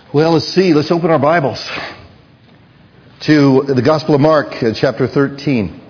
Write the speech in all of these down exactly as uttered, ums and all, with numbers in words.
Well, let's see. Let's open our Bibles to the Gospel of Mark, uh, chapter thirteen.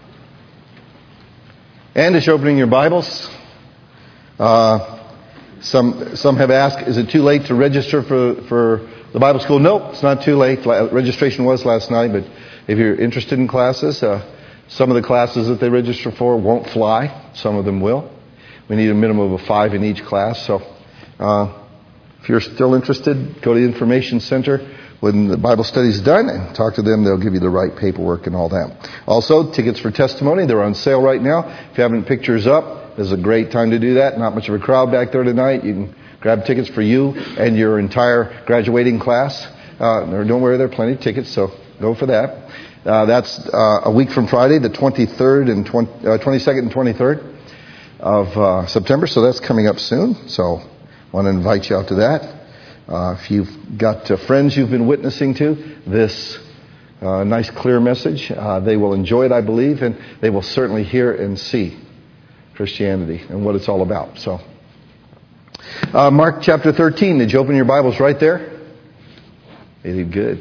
And as you're opening your Bibles, uh, some some have asked, is it too late to register for, for the Bible school? No, it's not too late. Registration was last night, but if you're interested in classes, uh, some of the classes that they register for won't fly. Some of them will. We need a minimum of five in each class, so... Uh, If you're still interested, go to the information center when the Bible study's done and talk to them. They'll give you the right paperwork and all that. Also, tickets for testimony, they're on sale right now. If you haven't picked yours up, this is a great time to do that. Not much of a crowd back there tonight. You can grab tickets for you and your entire graduating class. Uh, don't worry, there are plenty of tickets, so go for that. Uh, that's uh, a week from Friday, the twenty-third and twenty, uh, twenty-second and twenty-third of uh, September, so that's coming up soon. So I want to invite you out to that. Uh, if you've got uh, friends you've been witnessing to this uh, nice, clear message, uh, they will enjoy it, I believe, and they will certainly hear and see Christianity and what it's all about. So, uh, Mark chapter thirteen. Did you open your Bibles right there? They did good.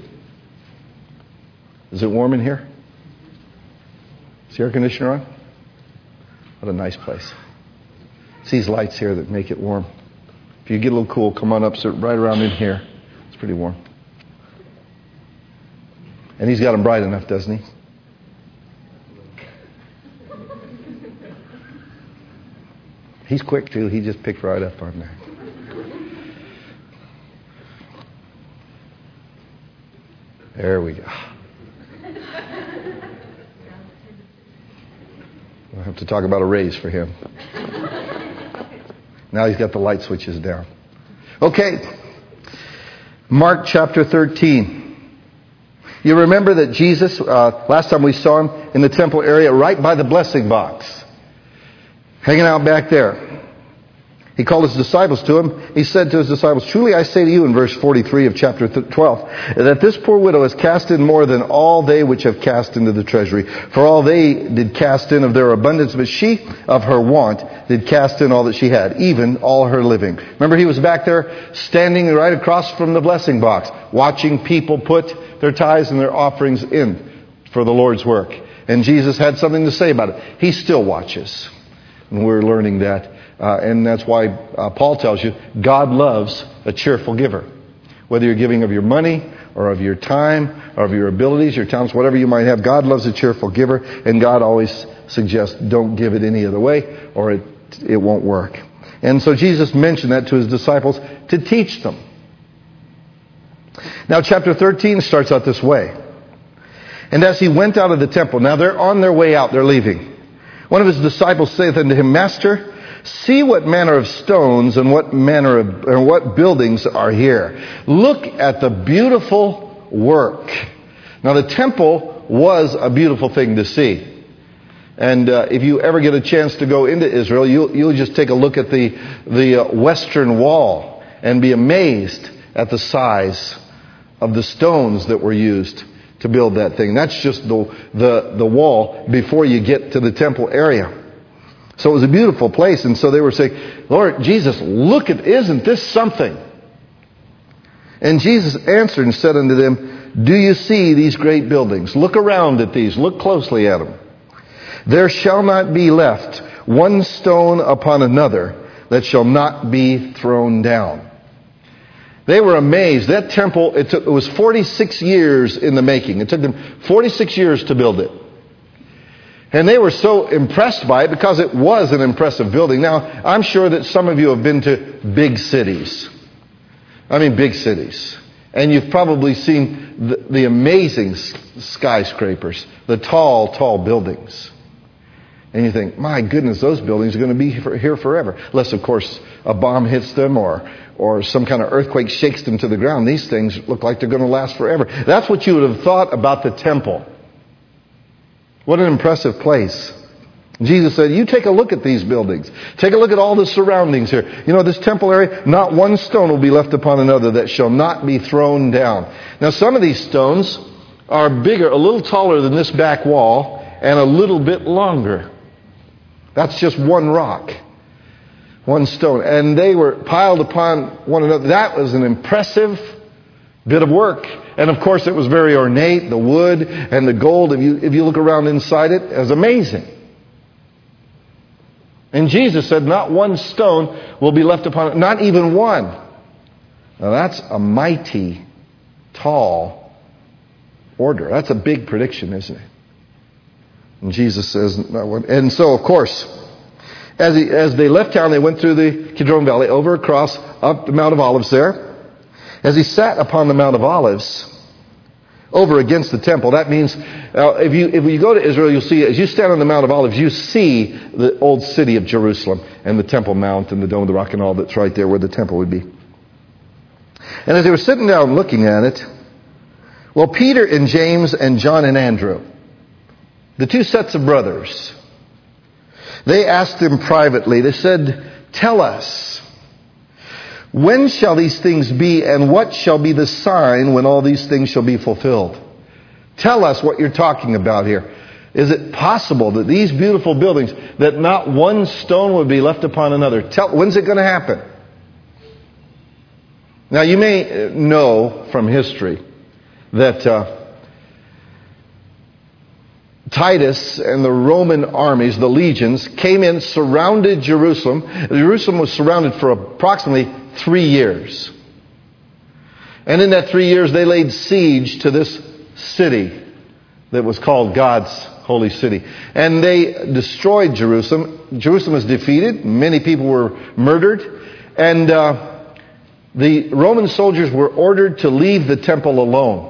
Is it warm in here? Is the air conditioner on? What a nice place. It's these lights here that make it warm. If you get a little cool, come on up, sit right around in here. It's pretty warm. And he's got them bright enough, doesn't he? He's quick, too. He just picked right up on there. There we go. We'll have to talk about a raise for him. Now he's got the light switches down. Okay. Mark chapter thirteen. You remember that Jesus, uh, last time we saw him in the temple area right by the blessing box. Hanging out back there. He called his disciples to him. He said to his disciples, "Truly I say to you," in verse forty-three of chapter twelve, "that this poor widow has cast in more than all they which have cast into the treasury. For all they did cast in of their abundance, but she of her want did cast in all that she had, even all her living." Remember, he was back there standing right across from the blessing box, watching people put their tithes and their offerings in for the Lord's work. And Jesus had something to say about it. He still watches. And we're learning that. Uh, and that's why uh, Paul tells you, God loves a cheerful giver. Whether you're giving of your money or of your time or of your abilities, your talents, whatever you might have, God loves a cheerful giver. And God always suggests don't give it any other way or it, it won't work. And so Jesus mentioned that to his disciples to teach them. Now chapter thirteen starts out this way. "And as he went out of the temple," now they're on their way out, they're leaving. "One of his disciples saith unto him, Master, see what manner of stones and what manner of or what buildings are here. Look at the beautiful work." Now the temple was a beautiful thing to see. And uh, if you ever get a chance to go into Israel, you'll, you'll just take a look at the, the uh, western wall and be amazed at the size of the stones that were used to build that thing. That's just the, the, the wall before you get to the temple area. So it was a beautiful place. And so they were saying, "Lord Jesus, look at, isn't this something?" And Jesus answered and said unto them, "Do you see these great buildings? Look around at these. Look closely at them. There shall not be left one stone upon another that shall not be thrown down." They were amazed. That temple, it, took, it was forty-six years in the making. It took them forty-six years to build it. And they were so impressed by it because it was an impressive building. Now, I'm sure that some of you have been to big cities. I mean, big cities. And you've probably seen the, the amazing skyscrapers, the tall, tall buildings. And you think, my goodness, those buildings are going to be here forever. Unless, of course, a bomb hits them or, or some kind of earthquake shakes them to the ground. These things look like they're going to last forever. That's what you would have thought about the temple. What an impressive place. Jesus said, you take a look at these buildings. Take a look at all the surroundings here. You know, this temple area, not one stone will be left upon another that shall not be thrown down. Now, some of these stones are bigger, a little taller than this back wall, and a little bit longer. That's just one rock. One stone. And they were piled upon one another. That was an impressive bit of work. And of course it was very ornate. The wood and the gold, if you, if you look around inside it, it was amazing. And Jesus said, not one stone will be left upon it, not even one. Now that's a mighty, tall order. That's a big prediction, isn't it? And Jesus says, not one. And so, of course, as, he, as they left town, they went through the Kidron Valley, over across, up the Mount of Olives there. As he sat upon the Mount of Olives, over against the temple, that means, uh, if you if you go to Israel, you'll see, as you stand on the Mount of Olives, you see the old city of Jerusalem, and the Temple Mount, and the Dome of the Rock, and all that's right there where the temple would be. And as they were sitting down looking at it, well, Peter and James and John and Andrew, the two sets of brothers, they asked him privately, they said, tell us, when shall these things be, and what shall be the sign when all these things shall be fulfilled? Tell us what you're talking about here. Is it possible that these beautiful buildings, that not one stone would be left upon another? Tell, when's it going to happen? Now you may know from history that uh, Titus and the Roman armies, the legions, came in, surrounded Jerusalem. Jerusalem was surrounded for approximately three years. And in that three years, they laid siege to this city that was called God's holy city. And they destroyed Jerusalem. Jerusalem was defeated. Many people were murdered. And uh, the Roman soldiers were ordered to leave the temple alone.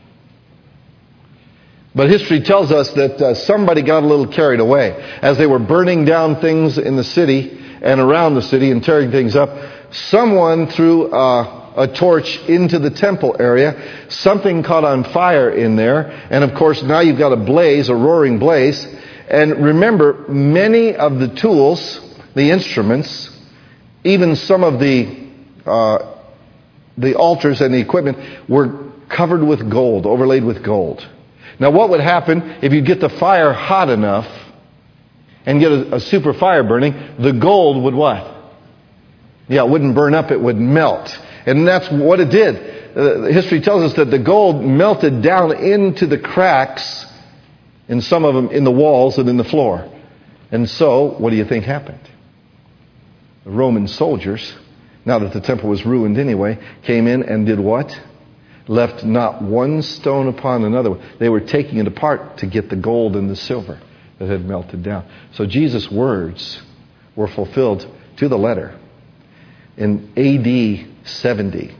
But history tells us that uh, somebody got a little carried away. As they were burning down things in the city and around the city and tearing things up, someone threw uh, a torch into the temple area. Something caught on fire in there. And of course, now you've got a blaze, a roaring blaze. And remember, many of the tools, the instruments, even some of the uh, the altars and the equipment were covered with gold, overlaid with gold. Now what would happen if you get the fire hot enough and get a, a super fire burning? The gold would what? Yeah, it wouldn't burn up, it would melt. And that's what it did. Uh, history tells us that the gold melted down into the cracks, in some of them in the walls and in the floor. And so, what do you think happened? The Roman soldiers, now that the temple was ruined anyway, came in and did what? Left not one stone upon another. They were taking it apart to get the gold and the silver that had melted down. So Jesus' words were fulfilled to the letter. In A D seventy,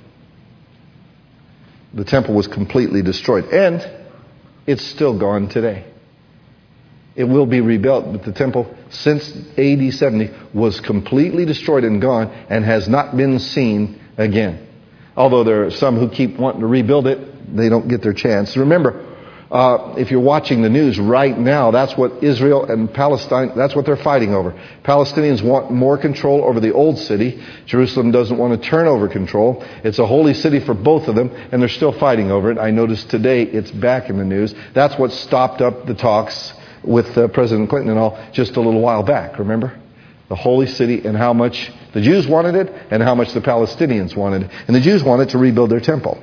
the temple was completely destroyed. And it's still gone today. It will be rebuilt, but the temple since A D seventy was completely destroyed and gone and has not been seen again. Although there are some who keep wanting to rebuild it, they don't get their chance. Remember, uh, if you're watching the news right now, that's what Israel and Palestine, that's what they're fighting over. Palestinians want more control over the old city. Jerusalem doesn't want to turn over control. It's a holy city for both of them, and they're still fighting over it. I noticed today it's back in the news. That's what stopped up the talks with uh, President Clinton and all just a little while back, remember? The holy city and how much the Jews wanted it and how much the Palestinians wanted it. And the Jews wanted to rebuild their temple.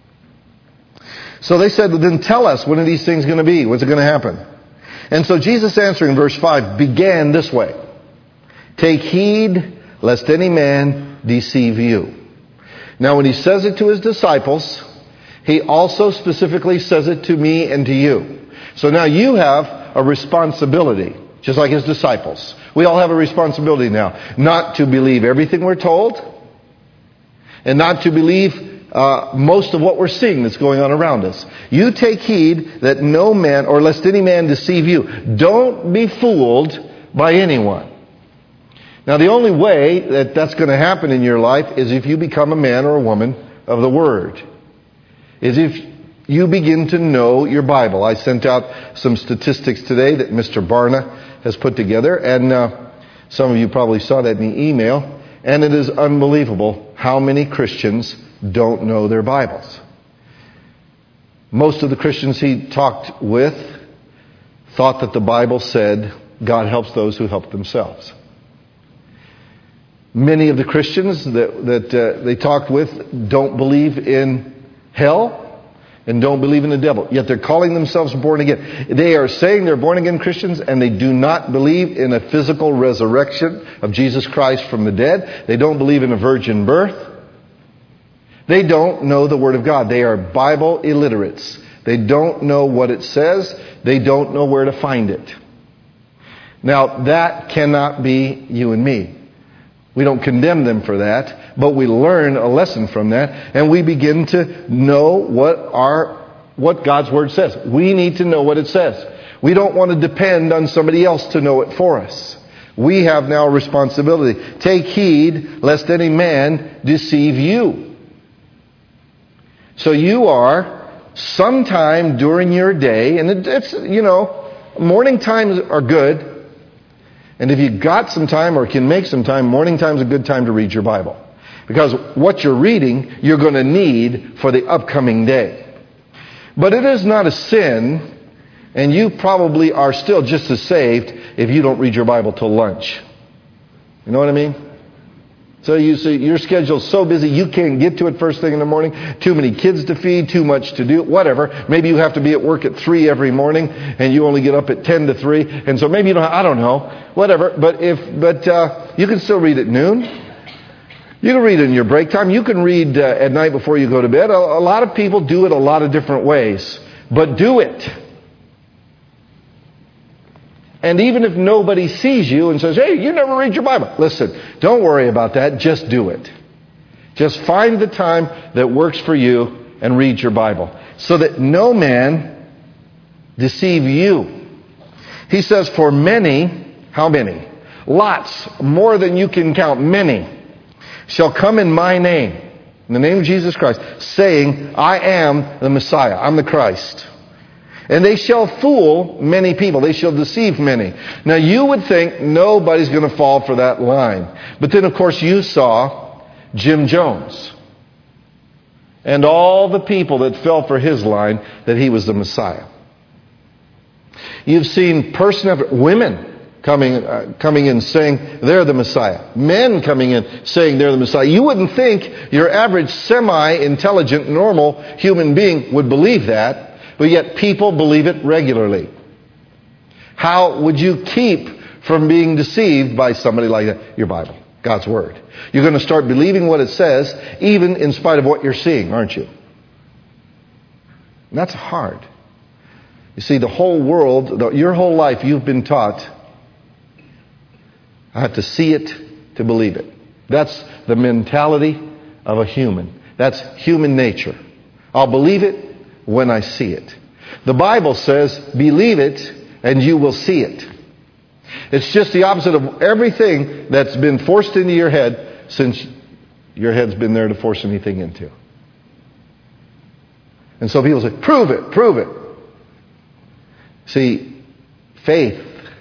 So they said, well, then tell us, when are these things going to be? When's it going to happen? And so Jesus answering in verse five began this way. Take heed lest any man deceive you. Now when he says it to his disciples, he also specifically says it to me and to you. So now you have a responsibility, just like his disciples. We all have a responsibility now, not to believe everything we're told, and not to believe uh, most of what we're seeing that's going on around us. You take heed that no man, or lest any man deceive you. Don't be fooled by anyone. Now the only way that that's going to happen in your life is if you become a man or a woman of the Word. Is if you begin to know your Bible. I sent out some statistics today that Mister Barna has put together, and uh, some of you probably saw that in the email, and it is unbelievable how many Christians don't know their Bibles. Most of the Christians he talked with thought that the Bible said God helps those who help themselves. Many of the Christians that, that uh, they talked with don't believe in hell and don't believe in the devil. Yet they're calling themselves born again. They are saying they're born again Christians, and they do not believe in a physical resurrection of Jesus Christ from the dead. They don't believe in a virgin birth. They don't know the Word of God. They are Bible illiterates. They don't know what it says. They don't know where to find it. Now, that cannot be you and me. We don't condemn them for that, but we learn a lesson from that, and we begin to know what our what God's Word says. We need to know what it says. We don't want to depend on somebody else to know it for us. We have now a responsibility. Take heed lest any man deceive you. So you are sometime during your day, and it's, you know, morning times are good. And if you've got some time or can make some time, morning time's a good time to read your Bible. Because what you're reading, you're going to need for the upcoming day. But it is not a sin, and you probably are still just as saved if you don't read your Bible till lunch. You know what I mean? So you see, your schedule's so busy you can't get to it first thing in the morning. Too many kids to feed, too much to do, whatever. Maybe you have to be at work at three every morning, and you only get up at ten to three, and so maybe you don't. I don't know, whatever. But if, but uh, you can still read at noon. You can read in your break time. You can read uh, at night before you go to bed. A, a lot of people do it a lot of different ways, but do it. And even if nobody sees you and says, hey, you never read your Bible. Listen, don't worry about that. Just do it. Just find the time that works for you and read your Bible. So that no man deceive you. He says, for many, how many? Lots, more than you can count, many, shall come in my name, in the name of Jesus Christ, saying, I am the Messiah. I'm the Christ. And they shall fool many people. They shall deceive many. Now you would think nobody's going to fall for that line. But then of course you saw Jim Jones. And all the people that fell for his line that he was the Messiah. You've seen person after women coming uh, coming in saying they're the Messiah. Men coming in saying they're the Messiah. You wouldn't think your average semi-intelligent, normal human being would believe that. But yet people believe it regularly. How would you keep from being deceived by somebody like that? Your Bible, God's Word. You're going to start believing what it says, even in spite of what you're seeing, aren't you? And that's hard. You see, the whole world, the, your whole life, you've been taught, I have to see it to believe it. That's the mentality of a human. That's human nature. I'll believe it when I see it. The Bible says, believe it and you will see it. It's just the opposite of everything that's been forced into your head since your head's been there to force anything into. And so people say, prove it, prove it. See, faith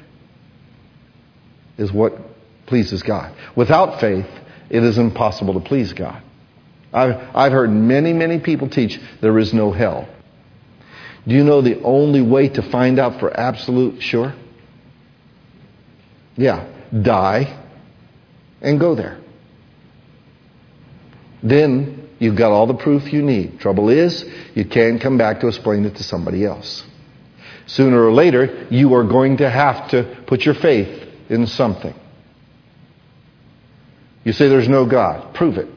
is what pleases God. Without faith, it is impossible to please God. I've, I've heard many, many people teach there is no hell. Do you know the only way to find out for absolute sure? Yeah, die and go there. Then you've got all the proof you need. Trouble is, you can't come back to explain it to somebody else. Sooner or later, you are going to have to put your faith in something. You say there's no God. Prove it.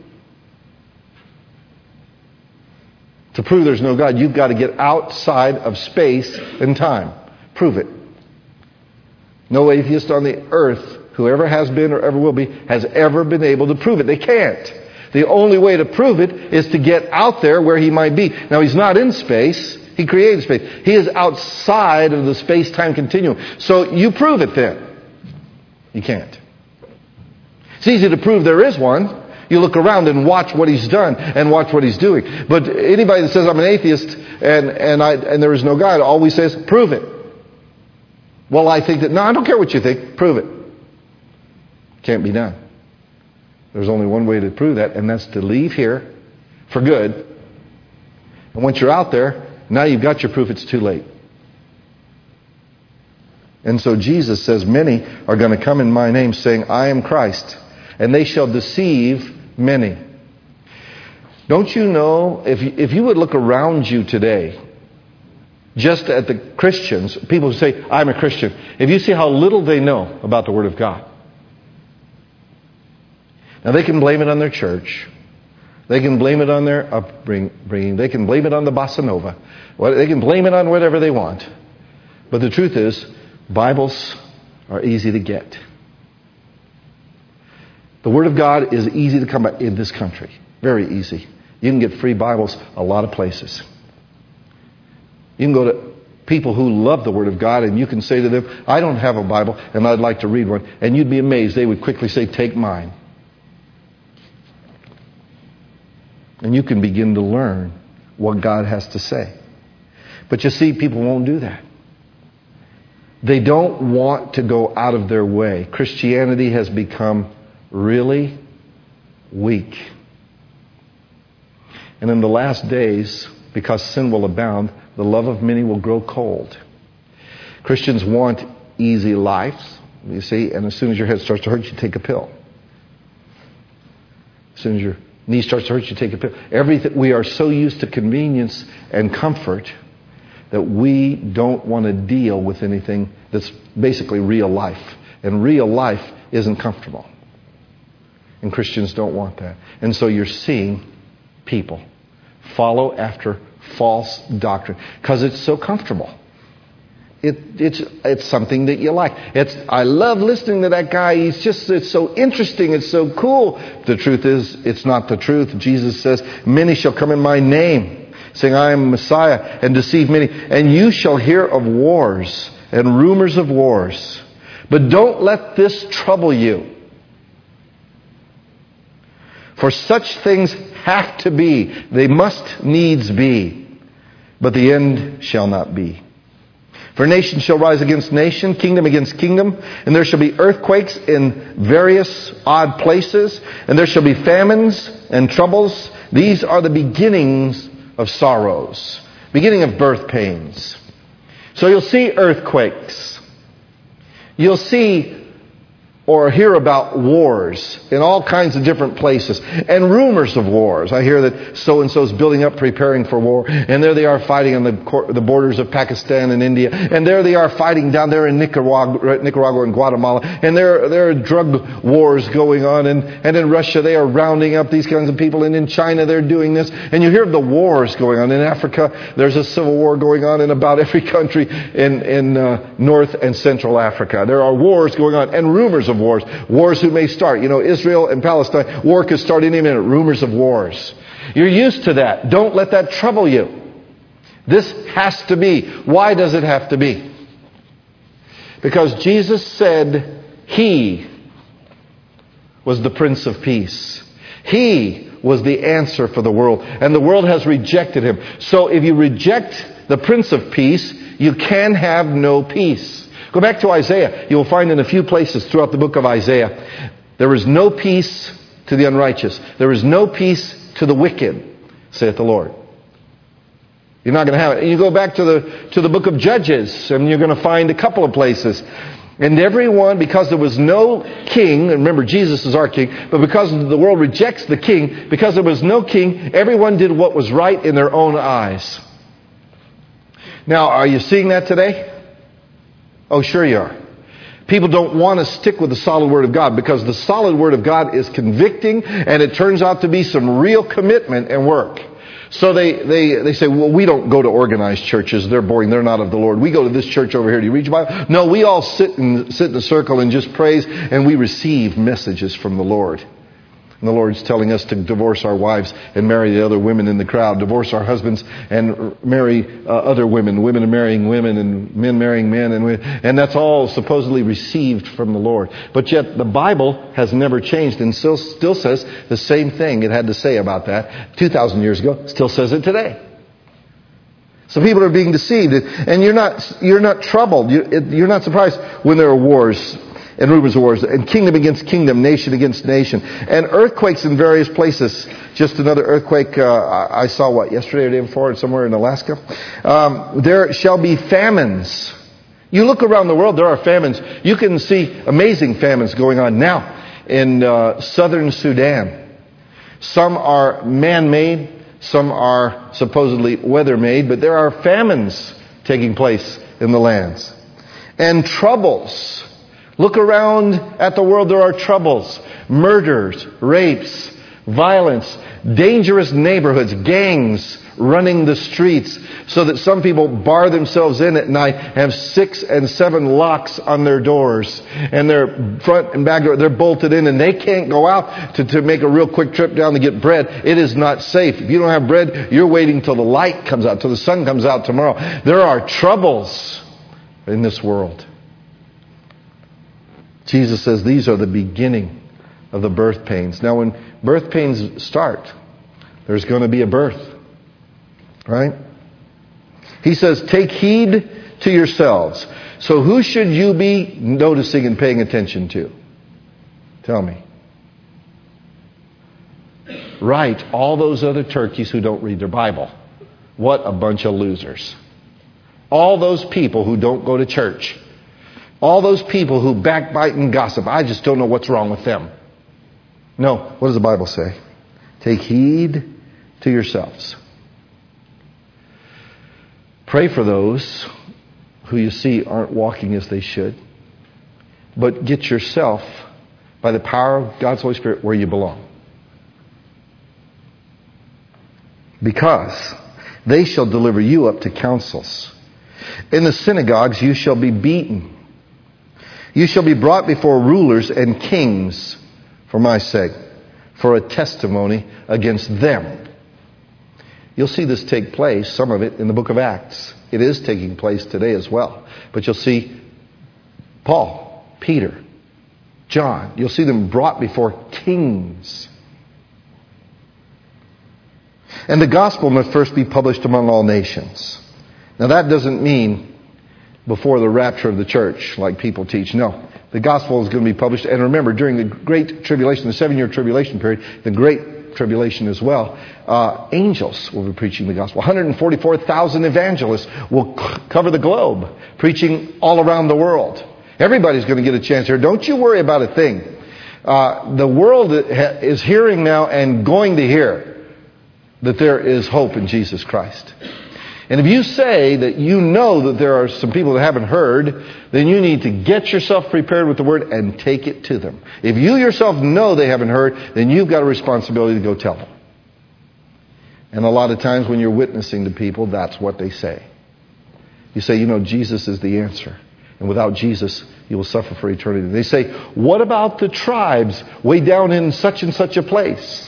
To prove there's no God, you've got to get outside of space and time. Prove it. No atheist on the earth, whoever has been or ever will be, has ever been able to prove it. They can't. The only way to prove it is to get out there where he might be. Now, he's not in space. He created space. He is outside of the space-time continuum. So you prove it then. You can't. It's easy to prove there is one. You look around and watch what he's done and watch what he's doing. But anybody that says I'm an atheist and and I and there is no God always says, prove it. Well, I think that, no, I don't care what you think. Prove it. Can't be done. There's only one way to prove that, and that's to leave here for good. And once you're out there, now you've got your proof, it's too late. And so Jesus says, many are going to come in my name saying, I am Christ. And they shall deceive many. Don't you know, if you, if you would look around you today, just at the Christians, people who say, I'm a Christian, if you see how little they know about the Word of God. Now they can blame it on their church. They can blame it on their upbringing. They can blame it on the bossa nova. They can blame it on whatever they want. But the truth is, Bibles are easy to get. The Word of God is easy to come by in this country. Very easy. You can get free Bibles a lot of places. You can go to people who love the Word of God and you can say to them, I don't have a Bible and I'd like to read one. And you'd be amazed. They would quickly say, take mine. And you can begin to learn what God has to say. But you see, people won't do that. They don't want to go out of their way. Christianity has become really weak. And in the last days, because sin will abound, the love of many will grow cold. Christians want easy lives, you see, and as soon as your head starts to hurt, you take a pill. As soon as your knee starts to hurt, you take a pill. Everything, we are so used to convenience and comfort that we don't want to deal with anything that's basically real life. And real life isn't comfortable. And Christians don't want that. And so you're seeing people follow after false doctrine because it's so comfortable. It, it's it's something that you like. It's I love listening to that guy. He's just it's so interesting. It's so cool. The truth is, it's not the truth. Jesus says, "Many shall come in my name, saying, I am Messiah, and deceive many. And you shall hear of wars and rumors of wars. But don't let this trouble you. For such things have to be. They must needs be. But the end shall not be. For nation shall rise against nation, kingdom against kingdom, and there shall be earthquakes in various odd places, and there shall be famines and troubles. These are the beginnings of sorrows, beginning of birth pains. So you'll see earthquakes. You'll see or hear about wars in all kinds of different places. And rumors of wars. I hear that so-and-so is building up, preparing for war. And there they are fighting on the the borders of Pakistan and India. And there they are fighting down there in Nicaragua, Nicaragua and Guatemala. And there, there are drug wars going on. And, and in Russia they are rounding up these kinds of people. And in China they're doing this. And you hear of the wars going on. In Africa there's a civil war going on in about every country in, in uh, North and Central Africa. There are wars going on and rumors of wars. Wars who may start. You know, Israel and Palestine. War could start any minute. Rumors of wars. You're used to that. Don't let that trouble you. This has to be. Why does it have to be? Because Jesus said He was the Prince of Peace. He was the answer for the world. And the world has rejected Him. So if you reject the Prince of Peace, you can have no peace. Go back to Isaiah. You will find in a few places throughout the book of Isaiah, there is no peace to the unrighteous. There is no peace to the wicked, saith the Lord. You're not going to have it. And you go back to the to the book of Judges, and you're going to find a couple of places. And everyone, because there was no king, and remember Jesus is our king, but because the world rejects the king, because there was no king, everyone did what was right in their own eyes. Now, are you seeing that today? Oh, sure you are. People don't want to stick with the solid Word of God because the solid Word of God is convicting and it turns out to be some real commitment and work. So they, they, they say, well, we don't go to organized churches. They're boring. They're not of the Lord. We go to this church over here. Do you read your Bible? No, we all sit in, sit in a circle and just praise and we receive messages from the Lord. And the Lord's telling us to divorce our wives and marry the other women in the crowd. Divorce our husbands and marry uh, other women. Women are marrying women and men marrying men. And, we, and that's all supposedly received from the Lord. But yet the Bible has never changed and still, still says the same thing it had to say about that two thousand years ago. Still says it today. So people are being deceived. And you're not, you're not troubled. You're not surprised when there are wars and rumors of wars, and kingdom against kingdom, nation against nation, and earthquakes in various places. Just another earthquake uh, I saw, what, yesterday or the day before, somewhere in Alaska. Um, there shall be famines. You look around the world, there are famines. You can see amazing famines going on now in uh, southern Sudan. Some are man-made. Some are supposedly weather-made. But there are famines taking place in the lands. And troubles. Look around at the world. There are troubles. Murders, rapes, violence, dangerous neighborhoods, gangs running the streets, so that some people bar themselves in at night, have six and seven locks on their doors, and their front and back door, they're bolted in, and they can't go out to, to make a real quick trip down to get bread. It is not safe. If you don't have bread, you're waiting till the light comes out, till the sun comes out tomorrow. There are troubles in this world. Jesus says these are the beginning of the birth pains. Now, when birth pains start, there's going to be a birth. Right? He says, take heed to yourselves. So who should you be noticing and paying attention to? Tell me. Right, all those other turkeys who don't read their Bible. What a bunch of losers. All those people who don't go to church. All those people who backbite and gossip. I just don't know what's wrong with them. No, what does the Bible say? Take heed to yourselves. Pray for those who you see aren't walking as they should. But get yourself, by the power of God's Holy Spirit, where you belong. Because they shall deliver you up to councils. In the synagogues you shall be beaten. You shall be brought before rulers and kings for my sake, for a testimony against them. You'll see this take place, some of it, in the book of Acts. It is taking place today as well. But you'll see Paul, Peter, John. You'll see them brought before kings. And the gospel must first be published among all nations. Now that doesn't mean before the rapture of the church, like people teach. No. The gospel is going to be published. And remember, during the Great Tribulation, the seven-year tribulation period, the Great Tribulation as well, uh, angels will be preaching the gospel. one hundred forty-four thousand evangelists will c- cover the globe, preaching all around the world. Everybody's going to get a chance here. Don't you worry about a thing. Uh, the world is hearing now and going to hear that there is hope in Jesus Christ. And if you say that you know that there are some people that haven't heard, then you need to get yourself prepared with the Word and take it to them. If you yourself know they haven't heard, then you've got a responsibility to go tell them. And a lot of times when you're witnessing to people, that's what they say. You say, you know, Jesus is the answer. And without Jesus, you will suffer for eternity. They say, what about the tribes way down in such and such a place?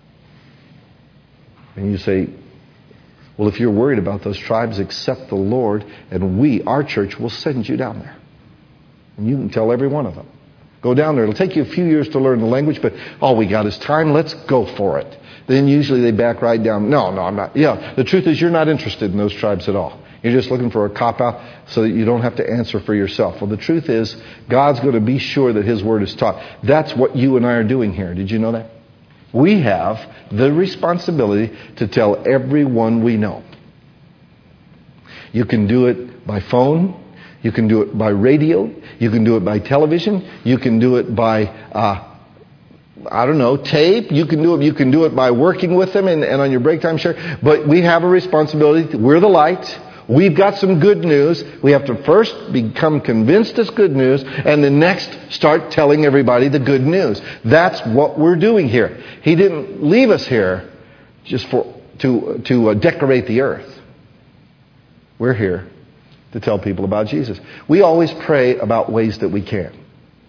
And you say, well, if you're worried about those tribes, accept the Lord, and we, our church, will send you down there. And you can tell every one of them. Go down there. It'll take you a few years to learn the language, but all we got is time. Let's go for it. Then usually they back right down. No, no, I'm not. Yeah, the truth is you're not interested in those tribes at all. You're just looking for a cop-out so that you don't have to answer for yourself. Well, the truth is God's going to be sure that His Word is taught. That's what you and I are doing here. Did you know that? We have the responsibility to tell everyone we know. You can do it by phone. You can do it by radio. You can do it by television. You can do it by, uh, I don't know, tape. You can do it. You can do it by working with them and, and on your break time share. But we have a responsibility. We're the light. We've got some good news. We have to first become convinced it's good news, and then next start telling everybody the good news. That's what we're doing here. He didn't leave us here just for to to uh, decorate the earth. We're here to tell people about Jesus. We always pray about ways that we can.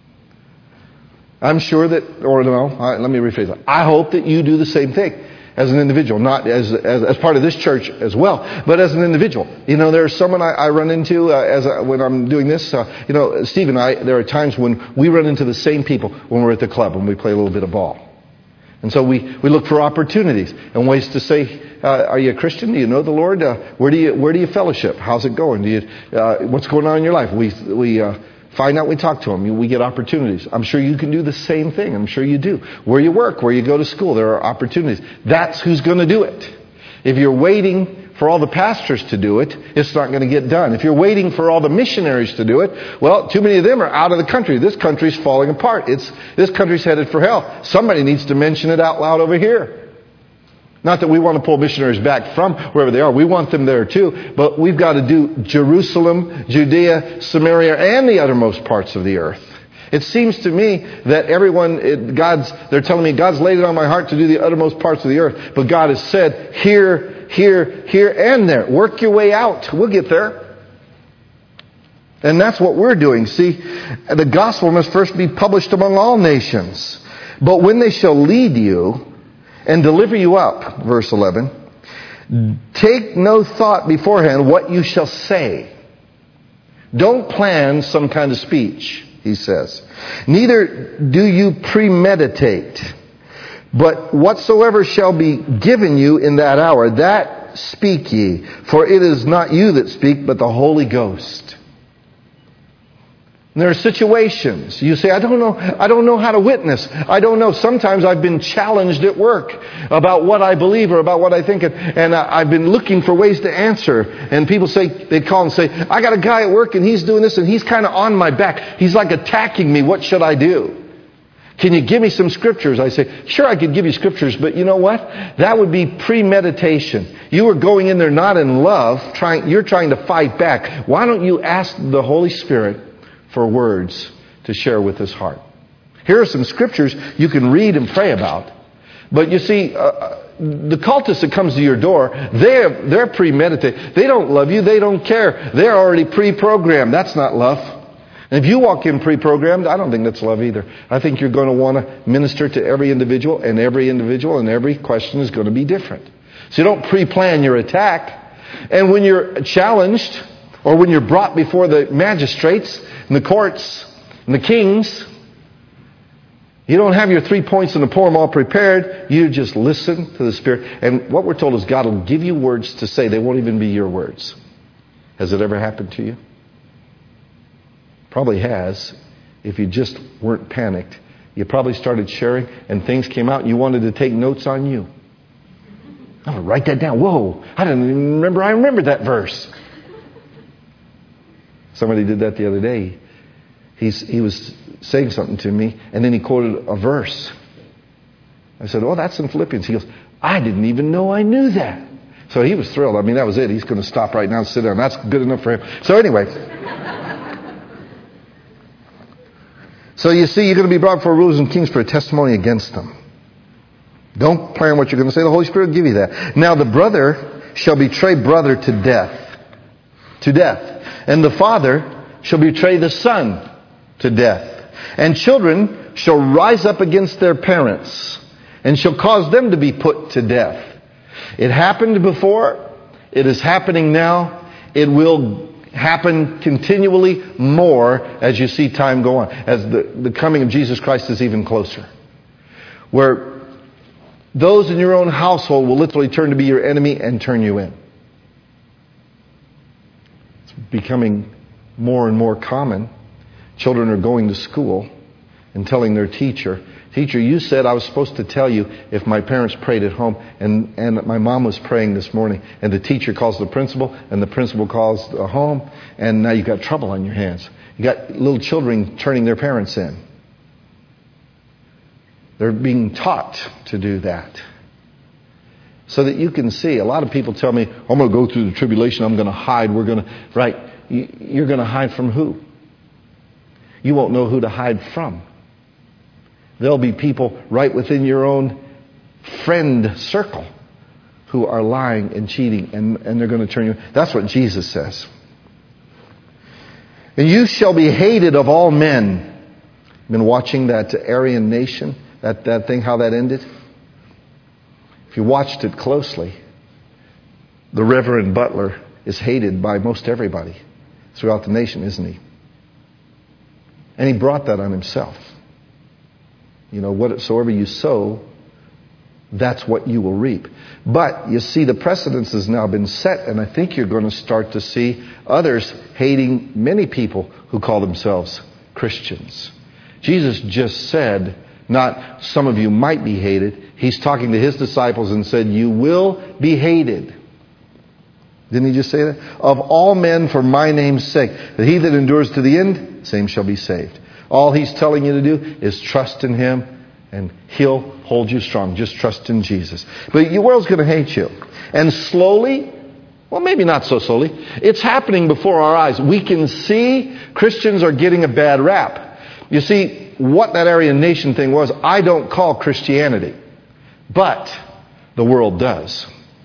I'm sure that, or no, let me rephrase that. I hope that you do the same thing. As an individual, not as, as as part of this church as well, but as an individual. You know, there's someone I, I run into uh, as I, when I'm doing this. Uh, you know, Steve and I, there are times when we run into the same people when we're at the club, when we play a little bit of ball. And so we, we look for opportunities and ways to say, uh, are you a Christian? Do you know the Lord? Uh, where do you where do you fellowship? How's it going? Do you uh, what's going on in your life? We we uh, find out, we talk to them. We get opportunities. I'm sure you can do the same thing. I'm sure you do. Where you work, where you go to school, there are opportunities. That's who's going to do it. If you're waiting for all the pastors to do it, it's not going to get done. If you're waiting for all the missionaries to do it, well, too many of them are out of the country. This country's falling apart. It's, this country's headed for hell. Somebody needs to mention it out loud over here. Not that we want to pull missionaries back from wherever they are. We want them there too. But we've got to do Jerusalem, Judea, Samaria, and the uttermost parts of the earth. It seems to me that everyone, it, God's, they're telling me God's laid it on my heart to do the uttermost parts of the earth. But God has said, here, here, here, and there. Work your way out. We'll get there. And that's what we're doing. See, the gospel must first be published among all nations. But when they shall lead you and deliver you up, verse eleven, take no thought beforehand what you shall say. Don't plan some kind of speech, he says. Neither do you premeditate. But whatsoever shall be given you in that hour, that speak ye. For it is not you that speak, but the Holy Ghost. And there are situations. You say, I don't know, I don't know how to witness. I don't know. Sometimes I've been challenged at work about what I believe or about what I think. And I've been looking for ways to answer. And people say, they call and say, I got a guy at work and he's doing this and he's kind of on my back. He's like attacking me. What should I do? Can you give me some scriptures? I say, sure, I could give you scriptures, but you know what? That would be premeditation. You were going in there not in love. Trying, you're trying to fight back. Why don't you ask the Holy Spirit for words to share with his heart? Here are some scriptures you can read and pray about. But you see, uh, the cultist that comes to your door, they're, they're premeditated. They don't love you. They don't care. They're already pre-programmed. That's not love. And if you walk in pre-programmed, I don't think that's love either. I think you're going to want to minister to every individual, and every individual and every question is going to be different. So you don't pre-plan your attack. And when you're challenged, or when you're brought before the magistrates and the courts and the kings, you don't have your three points in the poem all prepared. You just listen to the Spirit. And what we're told is God will give you words to say. They won't even be your words. Has it ever happened to you? Probably has. If you just weren't panicked, you probably started sharing and things came out and you wanted to take notes on you. I'm going to write that down. Whoa, I didn't even remember I remembered that verse. Somebody did that the other day. He's, he was saying something to me and then he quoted a verse. I said, oh, that's in Philippians. He goes, I didn't even know I knew that. So he was thrilled. I mean, that was it. He's going to stop right now and sit down. That's good enough for him. So anyway... So you see, you're going to be brought before rulers and kings for a testimony against them. Don't plan what you're going to say. The Holy Spirit will give you that. Now the brother shall betray brother to death. To death. And the father shall betray the son to death. And children shall rise up against their parents and shall cause them to be put to death. It happened before. It is happening now. It will happen continually more as you see time go on, as the, the coming of Jesus Christ is even closer, where those in your own household will literally turn to be your enemy and turn you in. It's becoming more and more common. Children are going to school and telling their teacher, teacher, you said I was supposed to tell you if my parents prayed at home, and, and my mom was praying this morning. And the teacher calls the principal, and the principal calls the home, and now you've got trouble on your hands. You got little children turning their parents in. They're being taught to do that. So that you can see, a lot of people tell me, I'm going to go through the tribulation, I'm going to hide, we're going to, right, you're going to hide from who? You won't know who to hide from. There'll be people right within your own friend circle who are lying and cheating, and, and they're going to turn you. That's what Jesus says. And you shall be hated of all men. Been watching that Aryan nation, that, that thing, how that ended? If you watched it closely, the Reverend Butler is hated by most everybody throughout the nation, isn't he? And he brought that on himself. You know, whatsoever you sow, that's what you will reap. But you see, the precedence has now been set, and I think you're going to start to see others hating many people who call themselves Christians. Jesus just said, not some of you might be hated. He's talking to his disciples and said, you will be hated. Didn't he just say that? Of all men for my name's sake. That he that endures to the end, same shall be saved. All he's telling you to do is trust in him, and he'll hold you strong. Just trust in Jesus. But your world's going to hate you. And slowly, well, maybe not so slowly, it's happening before our eyes. We can see Christians are getting a bad rap. You see, what that Aryan nation thing was, I don't call Christianity. But the world does.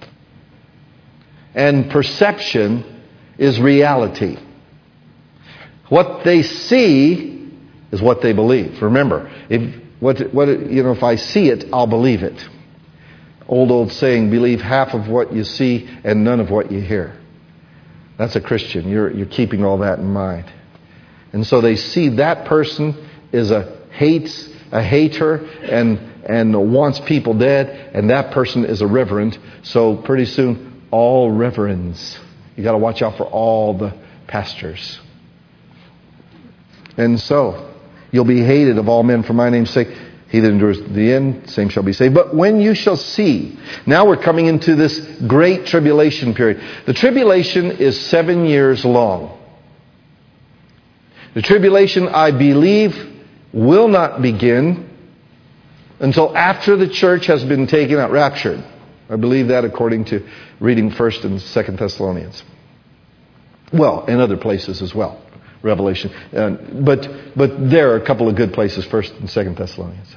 And perception is reality. What they see is what they believe. Remember, if what what you know, if I see it, I'll believe it. Old old saying, believe half of what you see and none of what you hear. That's a Christian. You're you're keeping all that in mind. And so they see that person is a hates a hater and and wants people dead, and that person is a reverend. So pretty soon, all reverends. You got to watch out for all the pastors. And so, you'll be hated of all men for my name's sake. He that endures to the end, same shall be saved. But when you shall see, now we're coming into this great tribulation period. The tribulation is seven years long. The tribulation, I believe, will not begin until after the church has been taken out, raptured. I believe that according to reading First and Second Thessalonians. Well, and other places as well. Revelation. Uh, but but there are a couple of good places, First and Second Thessalonians.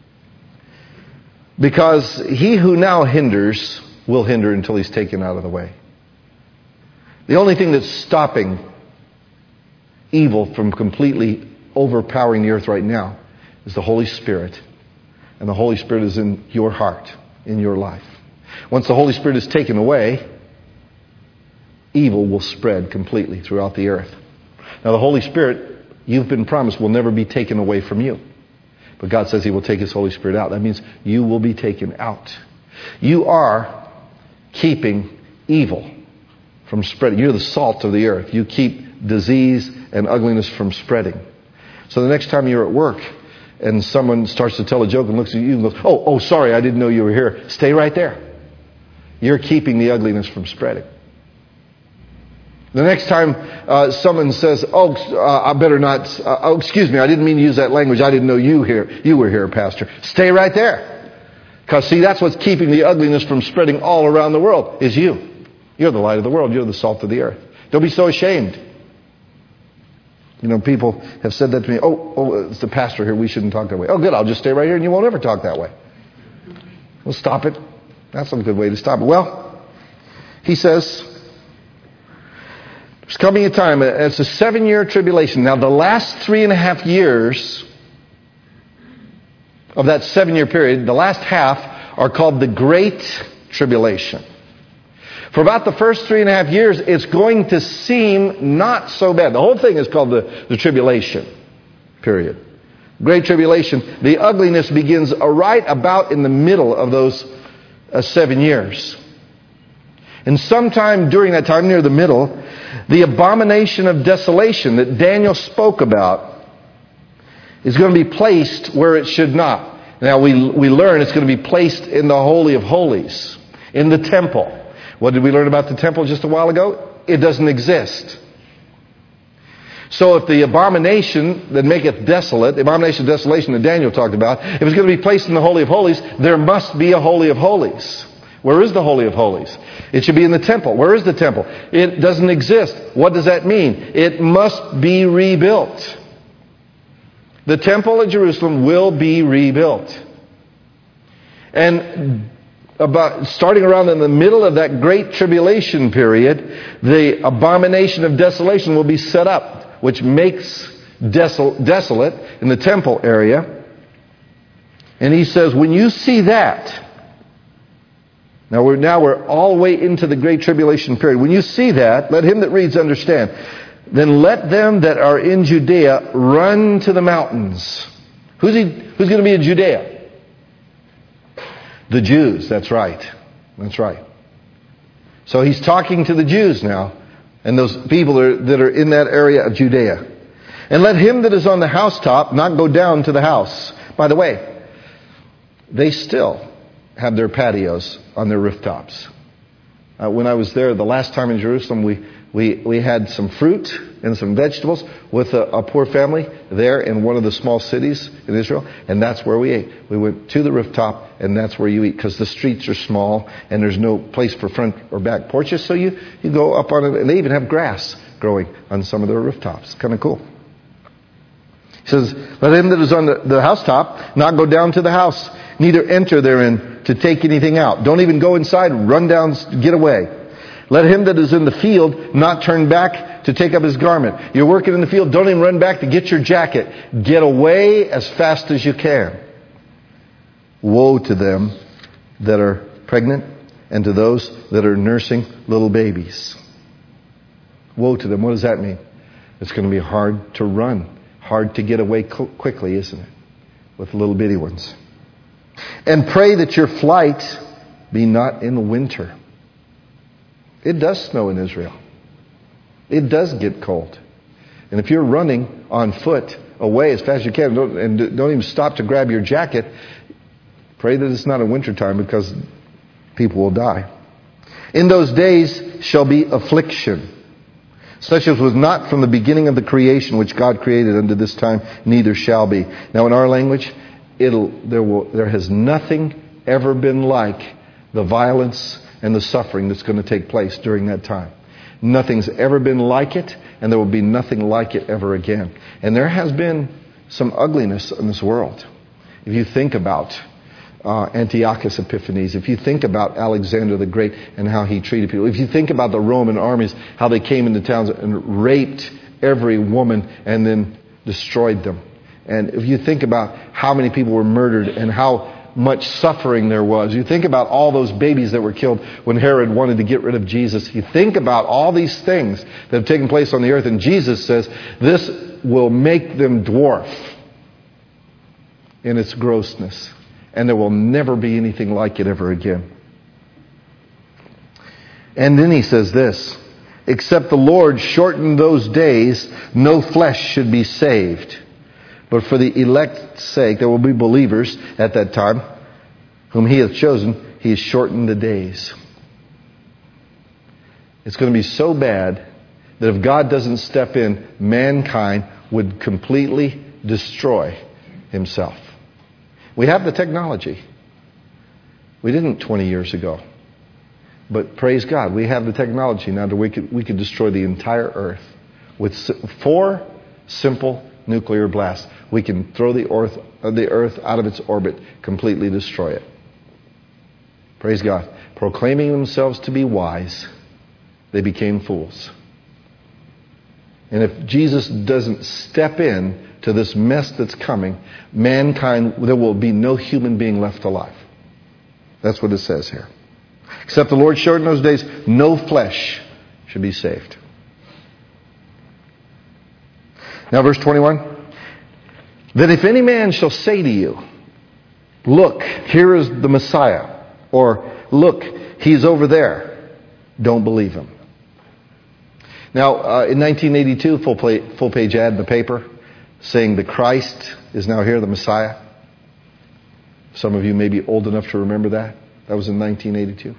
Because he who now hinders will hinder until he's taken out of the way. The only thing that's stopping evil from completely overpowering the earth right now is the Holy Spirit. And the Holy Spirit is in your heart, in your life. Once the Holy Spirit is taken away, evil will spread completely throughout the earth. Now the Holy Spirit, you've been promised, will never be taken away from you. But God says He will take His Holy Spirit out. That means you will be taken out. You are keeping evil from spreading. You're the salt of the earth. You keep disease and ugliness from spreading. So the next time you're at work and someone starts to tell a joke and looks at you and goes, oh, oh, sorry, I didn't know you were here. Stay right there. You're keeping the ugliness from spreading. The next time uh, someone says, oh, uh, I better not, uh, oh, excuse me, I didn't mean to use that language. I didn't know you here. You were here, Pastor. Stay right there. Because, see, that's what's keeping the ugliness from spreading all around the world, is you. You're the light of the world. You're the salt of the earth. Don't be so ashamed. You know, people have said that to me. Oh, oh, it's the pastor here. We shouldn't talk that way. Oh, good. I'll just stay right here and you won't ever talk that way. Well, stop it. That's a good way to stop it. Well, he says, there's coming a time, it's a seven-year tribulation. Now, the last three and a half years of that seven-year period, the last half, are called the Great Tribulation. For about the first three and a half years, it's going to seem not so bad. The whole thing is called the, the tribulation period. Great Tribulation. The ugliness begins right about in the middle of those uh, seven years. And sometime during that time, near the middle, the abomination of desolation that Daniel spoke about is going to be placed where it should not. Now we we learn it's going to be placed in the Holy of Holies, in the temple. What did we learn about the temple just a while ago? It doesn't exist. So if the abomination that maketh desolate, the abomination of desolation that Daniel talked about, if it's going to be placed in the Holy of Holies, there must be a Holy of Holies. Where is the Holy of Holies? It should be in the temple. Where is the temple? It doesn't exist. What does that mean? It must be rebuilt. The temple at Jerusalem will be rebuilt. And about starting around in the middle of that great tribulation period, the abomination of desolation will be set up, which makes desol- desolate in the temple area. And he says, when you see that, now we're now we're all the way into the great tribulation period. When you see that, let him that reads understand. Then let them that are in Judea run to the mountains. Who's he? Who's going to be in Judea? The Jews. That's right. That's right. So he's talking to the Jews now, and those people are, that are in that area of Judea. And let him that is on the housetop not go down to the house. By the way, they still have their patios on their rooftops. Uh, when I was there the last time in Jerusalem, we, we, we had some fruit and some vegetables with a, a poor family there in one of the small cities in Israel, and that's where we ate. We went to the rooftop, and that's where you eat, because the streets are small, and there's no place for front or back porches, so you, you go up on it, and they even have grass growing on some of their rooftops. Kind of cool. He says, let him that is on the, the housetop not go down to the house, neither enter therein to take anything out. Don't even go inside, run down, get away. Let him that is in the field not turn back to take up his garment. You're working in the field, don't even run back to get your jacket. Get away as fast as you can. Woe to them that are pregnant and to those that are nursing little babies. Woe to them. What does that mean? It's going to be hard to run. Hard to get away quickly, isn't it? With little bitty ones. And pray that your flight be not in winter. It does snow in Israel. It does get cold. And if you're running on foot away as fast as you can, don't, and don't even stop to grab your jacket, pray that it's not in wintertime, because people will die. In those days shall be affliction, such as was not from the beginning of the creation which God created unto this time, neither shall be. Now in our language, it'll there will there has nothing ever been like the violence and the suffering that's going to take place during that time. Nothing's ever been like it, and there will be nothing like it ever again. And there has been some ugliness in this world. If you think about uh, Antiochus Epiphanes, if you think about Alexander the Great and how he treated people, if you think about the Roman armies, how they came into towns and raped every woman and then destroyed them. And if you think about how many people were murdered and how much suffering there was. You think about all those babies that were killed when Herod wanted to get rid of Jesus. You think about all these things that have taken place on the earth, and Jesus says this will make them dwarf in its grossness, and there will never be anything like it ever again. And then he says this, except the Lord shorten those days, no flesh should be saved. But for the elect's sake, there will be believers at that time, whom he hath chosen, he has shortened the days. It's going to be so bad that if God doesn't step in, mankind would completely destroy himself. We have the technology. We didn't twenty years ago. But praise God, we have the technology now that we could, we could destroy the entire earth with four simple nuclear blasts. We can throw the earth, the earth out of its orbit, completely destroy it. Praise God. Proclaiming themselves to be wise, they became fools. And if Jesus doesn't step in to this mess that's coming, mankind, there will be no human being left alive. That's what it says here. Except the Lord shorten those days, no flesh should be saved. Now verse twenty-one. That if any man shall say to you, look, here is the Messiah, or look, he's over there, don't believe him. Now, uh, in nineteen eighty-two, full, play, full page ad in the paper saying the Christ is now here, the Messiah. Some of you may be old enough to remember that. That was in nineteen eighty-two.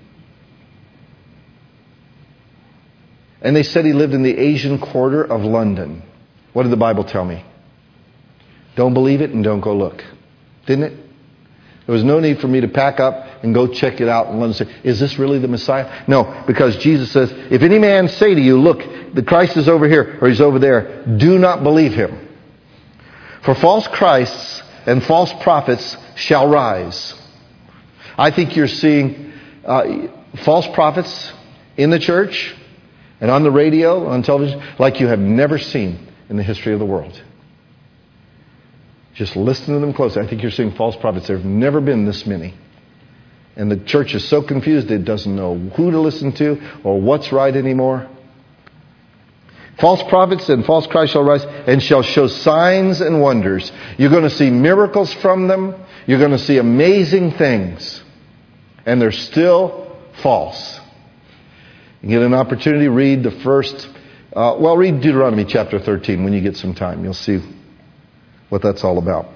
And they said he lived in the Asian quarter of London. What did the Bible tell me? Don't believe it and don't go look. Didn't it? There was no need for me to pack up and go check it out in London and say, is this really the Messiah? No, because Jesus says, if any man say to you, look, the Christ is over here or he's over there, do not believe him. For false Christs and false prophets shall rise. I think you're seeing uh, false prophets in the church and on the radio, on television, like you have never seen in the history of the world. Just listen to them closely. I think you're seeing false prophets. There have never been this many. And the church is so confused it doesn't know who to listen to or what's right anymore. False prophets and false Christ shall rise and shall show signs and wonders. You're going to see miracles from them. You're going to see amazing things. And they're still false. You get an opportunity, read the first, uh, well, read Deuteronomy chapter thirteen when you get some time. You'll see what that's all about.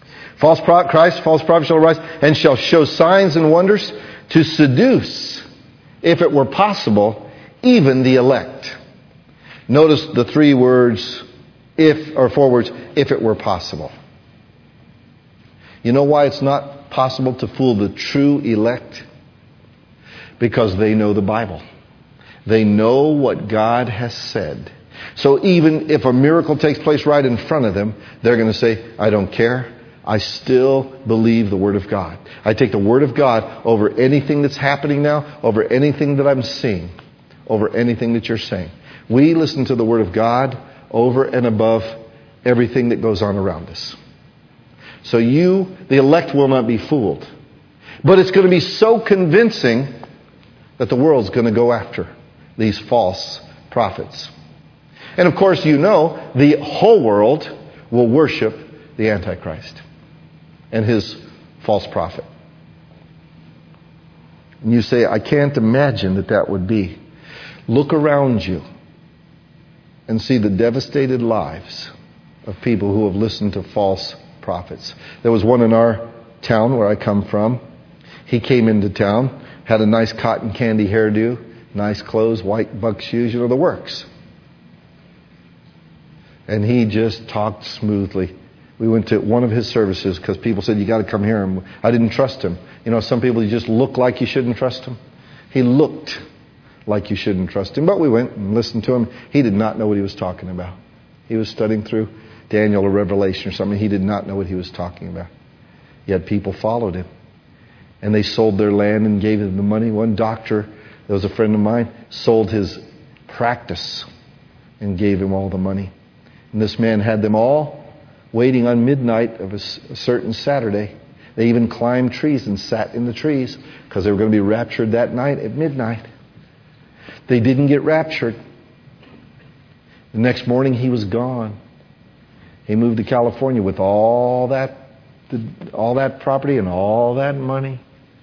False pro- Christ, false prophet shall arise and shall show signs and wonders to seduce if it were possible, even the elect. Notice the three words, if, or four words, if it were possible. You know why it's not possible to fool the true elect? Because they know the Bible. They know what God has said. So even if a miracle takes place right in front of them, they're going to say, I don't care. I still believe the Word of God. I take the Word of God over anything that's happening now, over anything that I'm seeing, over anything that you're saying. We listen to the Word of God over and above everything that goes on around us. So you, the elect, will not be fooled. But it's going to be so convincing that the world's going to go after these false prophets. And of course, you know, the whole world will worship the Antichrist and his false prophet. And you say, I can't imagine that that would be. Look around you and see the devastated lives of people who have listened to false prophets. There was one in our town where I come from. He came into town, had a nice cotton candy hairdo, nice clothes, white buck shoes, you know, the works. And he just talked smoothly. We went to one of his services because people said, you got to come here. And I didn't trust him. You know, some people, you just look like you shouldn't trust him. He looked like you shouldn't trust him. But we went and listened to him. He did not know what he was talking about. He was studying through Daniel or Revelation or something. He did not know what he was talking about. Yet people followed him. And they sold their land and gave him the money. One doctor, that was a friend of mine, sold his practice and gave him all the money. And this man had them all waiting on midnight of a, a certain Saturday. They even climbed trees and sat in the trees because they were going to be raptured that night at midnight. They didn't get raptured. The next morning he was gone. He moved to California with all that, all that property and all that money.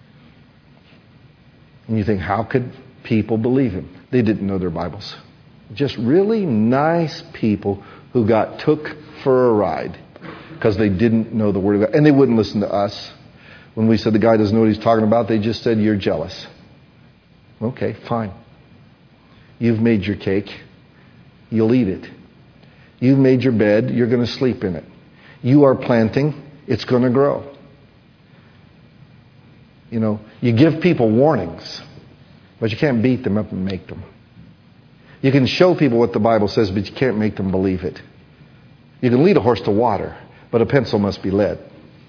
And you think, how could people believe him? They didn't know their Bibles. Just really nice people who got took for a ride because they didn't know the Word of God. And they wouldn't listen to us. When we said the guy doesn't know what he's talking about, they just said, you're jealous. Okay, fine. You've made your cake. You'll eat it. You've made your bed. You're going to sleep in it. You are planting. It's going to grow. You know, you give people warnings, but you can't beat them up and make them. You can show people what the Bible says, but you can't make them believe it. You can lead a horse to water, but a pencil must be led.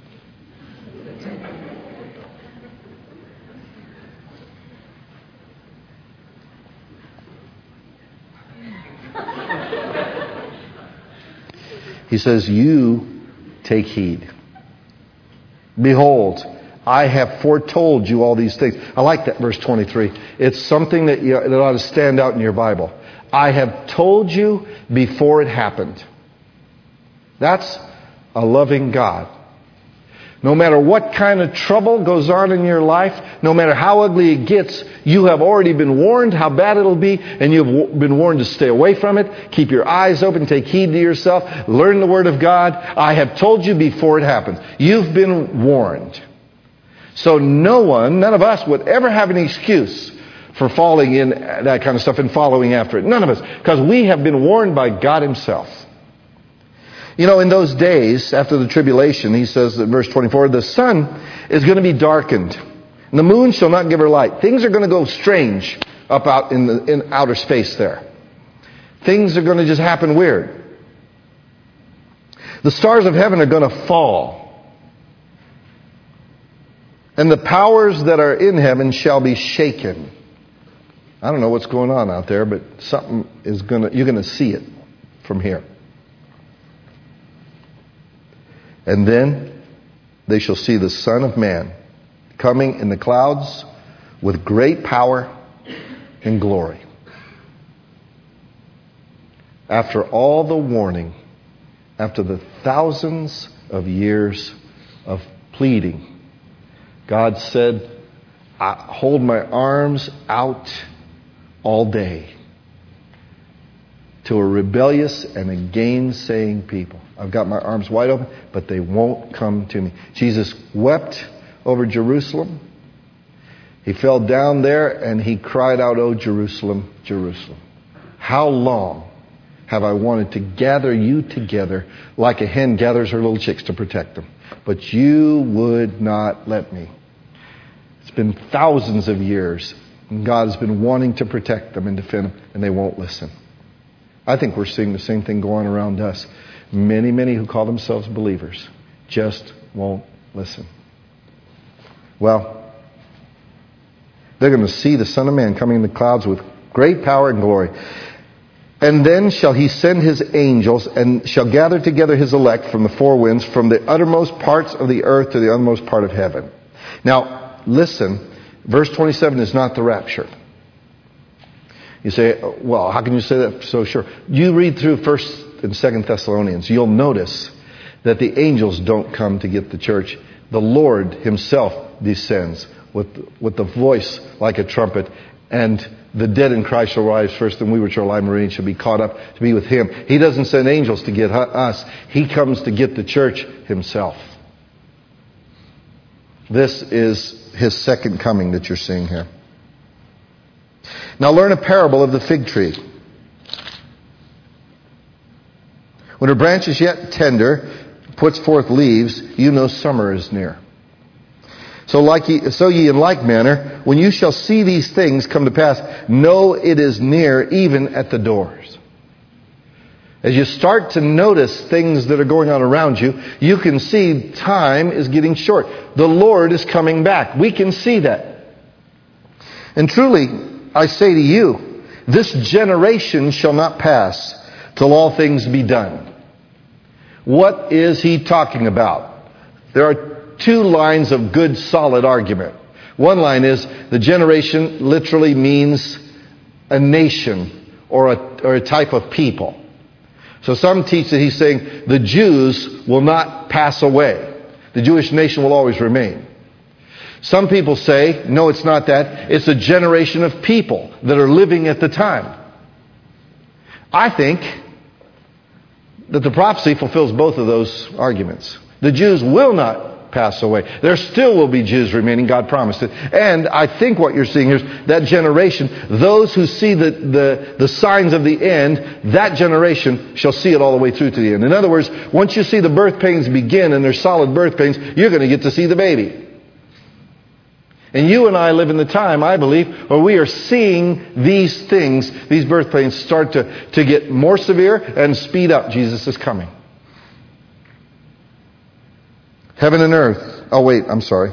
He says, you take heed. Behold, I have foretold you all these things. I like that verse twenty-three. It's something that, you, that ought to stand out in your Bible. I have told you before it happened. That's a loving God. No matter what kind of trouble goes on in your life, no matter how ugly it gets, you have already been warned how bad it'll be, and you've been warned to stay away from it. Keep your eyes open, take heed to yourself, learn the Word of God. I have told you before it happens. You've been warned. So no one, none of us would ever have an excuse for falling in that kind of stuff and following after it. None of us. Because we have been warned by God Himself. You know, in those days, after the tribulation, he says in verse twenty-four, the sun is going to be darkened, and the moon shall not give her light. Things are going to go strange up out in the in outer space there. Things are going to just happen weird. The stars of heaven are going to fall, and the powers that are in heaven shall be shaken. I don't know what's going on out there, but something is going to, you're going to see it from here. And then they shall see the Son of Man coming in the clouds with great power and glory. After all the warning, after the thousands of years of pleading, God said, I hold my arms out all day to a rebellious and a gainsaying people. I've got my arms wide open, but they won't come to me. Jesus wept over Jerusalem. He fell down there and he cried out, "Oh, Jerusalem, Jerusalem, how long have I wanted to gather you together like a hen gathers her little chicks to protect them? But you would not let me." It's been thousands of years, and God has been wanting to protect them and defend them, and they won't listen. I think we're seeing the same thing going around us. Many, many who call themselves believers just won't listen. Well, they're going to see the Son of Man coming in the clouds with great power and glory. And then shall he send his angels and shall gather together his elect from the four winds, from the uttermost parts of the earth to the uttermost part of heaven. Now, listen, verse twenty-seven is not the rapture. You say, well, how can you say that so sure? You read through First and Second Thessalonians, you'll notice that the angels don't come to get the church. The Lord himself descends with, with the voice like a trumpet, and the dead in Christ shall rise first, and we which are alive and remain shall be caught up to be with him. He doesn't send angels to get us. He comes to get the church himself. This is his second coming that you're seeing here. Now learn a parable of the fig tree. When her branch is yet tender, puts forth leaves, you know summer is near. So like ye, so ye in like manner, when you shall see these things come to pass, know it is near, even at the doors. As you start to notice things that are going on around you, you can see time is getting short. The Lord is coming back. We can see that. And truly, I say to you, this generation shall not pass till all things be done. What is he talking about? There are two lines of good, solid argument. One line is the generation literally means a nation or a, or a type of people. So some teach that he's saying the Jews will not pass away. The Jewish nation will always remain. Some people say, no, it's not that. It's a generation of people that are living at the time. I think that the prophecy fulfills both of those arguments. The Jews will not pass away. There still will be Jews remaining. God promised it. And I think what you're seeing here is that generation, those who see the, the, the signs of the end, that generation shall see it all the way through to the end. In other words, once you see the birth pains begin, and they're solid birth pains, you're going to get to see the baby. And you and I live in the time, I believe, where we are seeing these things, these birth pains start to, to get more severe and speed up. Jesus is coming. Heaven and earth. Oh, wait, I'm sorry.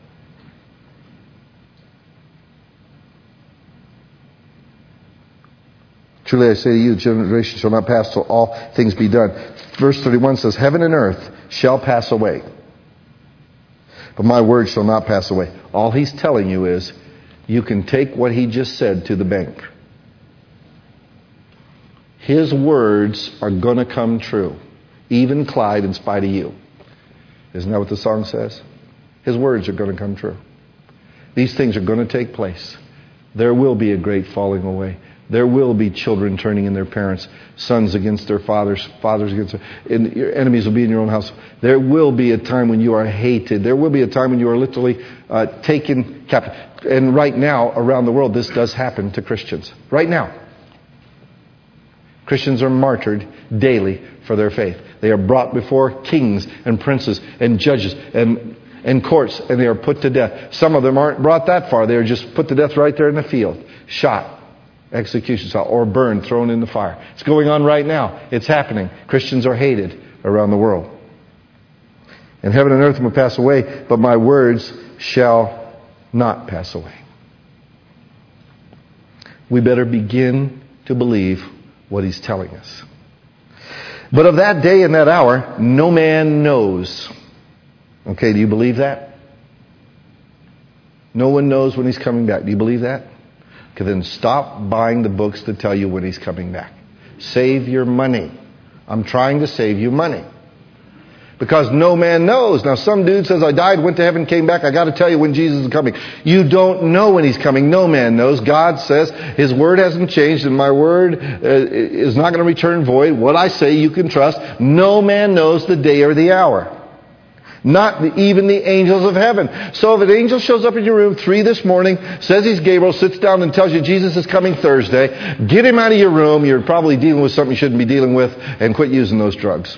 Truly I say to you, generation shall not pass till all things be done. Verse thirty-one says, heaven and earth shall pass away, but my word shall not pass away. All he's telling you is, you can take what he just said to the bank. His words are going to come true. Even Clyde, in spite of you. Isn't that what the song says? His words are going to come true. These things are going to take place. There will be a great falling away. There will be children turning in their parents, sons against their fathers, fathers against their... And your enemies will be in your own house. There will be a time when you are hated. There will be a time when you are literally uh, taken captive. And right now, around the world, this does happen to Christians. Right now. Christians are martyred daily for their faith. They are brought before kings and princes and judges and, and courts, and they are put to death. Some of them aren't brought that far. They are just put to death right there in the field. Shot, execution style, or burned, thrown in the fire. It's going on right now. It's happening. Christians are hated around the world. And heaven and earth will pass away, but my words shall not pass away. We better begin to believe what he's telling us. But of that day and that hour, no man knows. Okay, do you believe that? No one knows when he's coming back. Do you believe that? Okay, then stop buying the books that tell you when he's coming back. Save your money. I'm trying to save you money. Because no man knows. Now some dude says, I died, went to heaven, came back. I got to tell you when Jesus is coming. You don't know when he's coming. No man knows. God says his word hasn't changed, and my word uh, is not going to return void. What I say you can trust. No man knows the day or the hour. Not even the angels of heaven. So if an angel shows up in your room three this morning, says he's Gabriel, sits down and tells you Jesus is coming Thursday, get him out of your room. You're probably dealing with something you shouldn't be dealing with, and quit using those drugs.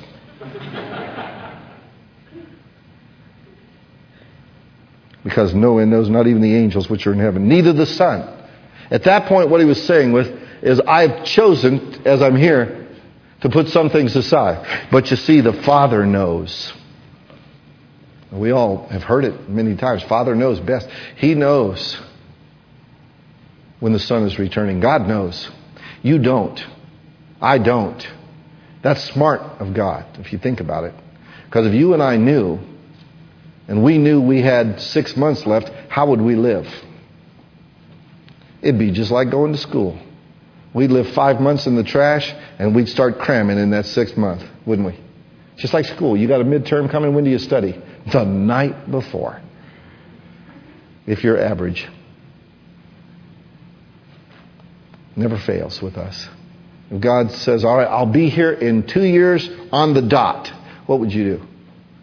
Because no one knows, not even the angels which are in heaven, neither the Son. At that point, what he was saying with is, I've chosen, as I'm here, to put some things aside. But you see, the Father knows. We all have heard it many times. Father knows best. He knows when the Son is returning. God knows. You don't. I don't. That's smart of God, if you think about it. Because if you and I knew, and we knew we had six months left, how would we live? It'd be just like going to school. We'd live five months in the trash, and we'd start cramming in that sixth month, wouldn't we? Just like school. You got a midterm coming, when do you study? The night before. If you're average. Never fails with us. If God says, all right, I'll be here in two years on the dot, what would you do?